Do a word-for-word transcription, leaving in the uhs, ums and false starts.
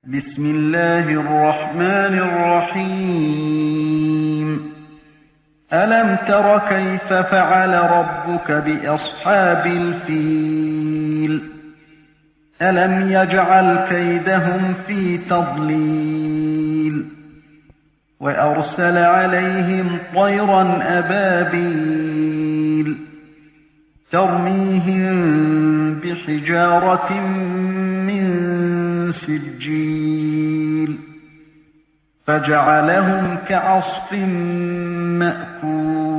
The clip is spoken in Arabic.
بسم الله الرحمن الرحيم ألم تر كيف فعل ربك بأصحاب الفيل ألم يجعل كيدهم في تضليل وأرسل عليهم طيرا أبابيل ترميهم بحجارة من سجيل فجعلهم كعصف مأكول.